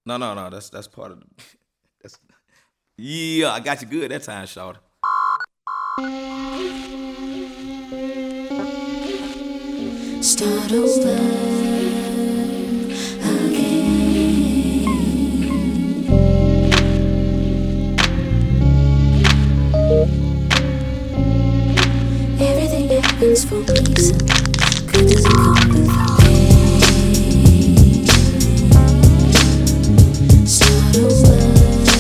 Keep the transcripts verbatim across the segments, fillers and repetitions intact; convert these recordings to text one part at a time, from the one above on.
No, no, no. That's that's part of the. That's, yeah, I got you good that time, shawty. Start over again. Everything happens for a reason. Good doesn't come with pain. Start over again.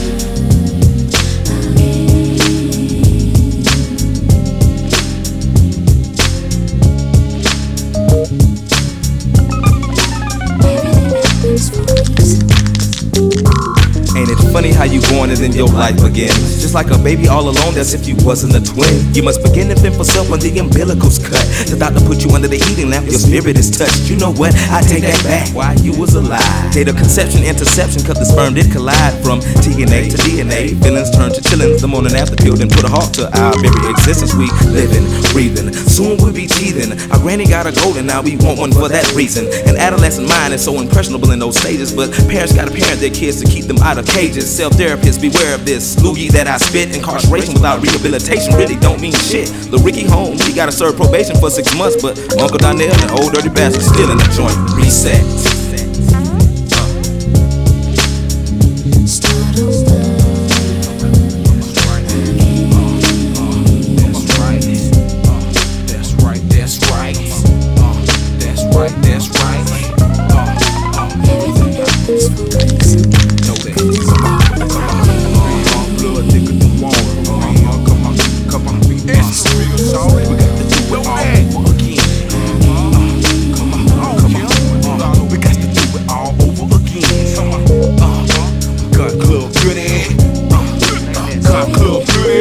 Ain't it funny how you born and then your life begins? Just like a baby all alone, that's if you wasn't a twin. You must begin to fend for self when the umbilical's cut. The doctor put you under the heating lamp, your spirit is touched. You know what? I take that back while you was alive. Date of conception, interception, cause the sperm did collide. From T N A to D N A, feelings turn to chillings. The morning after pill, then put a halt to our very existence. We living, breathing, soon we'll be teething. Our granny got a golden, now we want one for that reason. An adolescent mind is so impressionable in those stages, but parents gotta parent their kids to keep them out of cages. Self-therapists, beware of this loogie that I spit. Incarceration without rehabilitation really don't mean shit. Lil' Ricky Holmes, he gotta serve probation for six months, but Uncle Donnell, the old dirty bastard, still in the joint. Reset. Start over. That's right, that's right. That's right, that's right. Everything happens for a reason. Know that. Blood thicker than water. Come on, come on. We extra real, sorry. We got to do it all over again. Come on, come on. We got to do it all over again. Gun Club Goody. Gun Club Goody.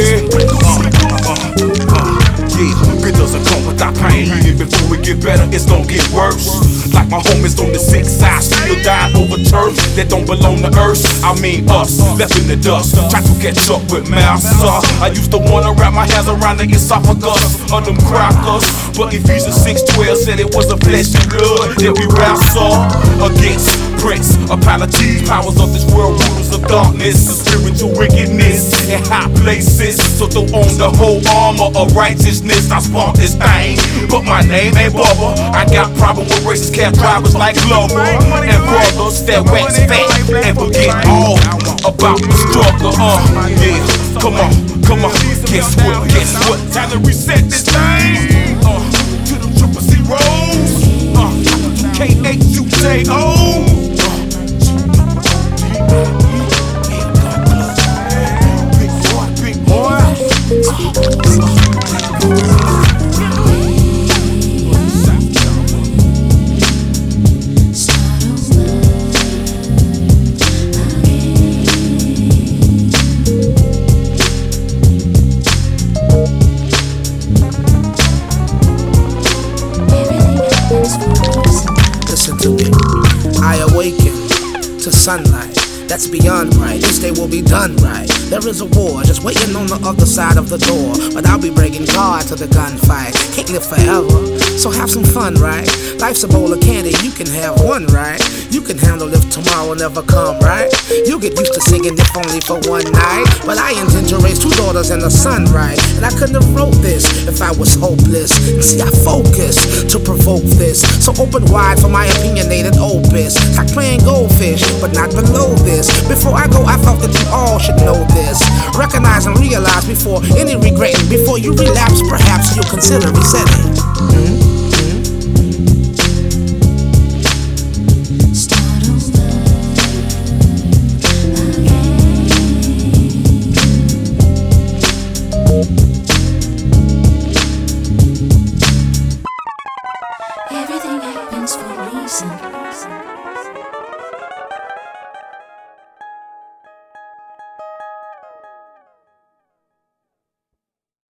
Yeah, it doesn't come without pain. Even before we get better, it's gonna get worse. Like my homies on the six side, still dying over turf that don't belong to earth. I mean us, left in the dust, try to catch up with master. I used to wanna wrap my hands around the esophagus of them crackers, but Ephesians six twelve said it was the flesh and blood that we wrestle against. Prince of Palatine, powers of this world, rulers of darkness, spiritual wickedness in high places. So throw on the whole armor of righteousness. I spawned this thing, but my name ain't Bubba. I got problem with racist cab drivers like Glover and brothers that wax fat and forget all about the struggle. Uh, yeah, come on, come on. Guess what? Guess what? Time to reset this thing. Uh, to the triple zeros. Uh, K H U J O. Listen to me. I awaken to sunlight that's beyond right. This day will be done right. There is a war just waiting on the other side of the door, but I'll be bringing God to the gunfight. Can't live forever, so have some fun, right? Life's a bowl of candy, you can have one, right? You can handle if tomorrow never come, right? You'll get used to singing if only for one night, but I intend to raise two daughters and a son, right? And I couldn't have wrote this if I was hopeless. See, I focus to provoke this, so open wide for my opinionated opus. Like playing goldfish, but not below this. Before I go, I thought that you all should know this. Recognize and realize before any regretting. Before you relapse, perhaps you'll consider resetting. Mm-hmm. Everything happens for a reason.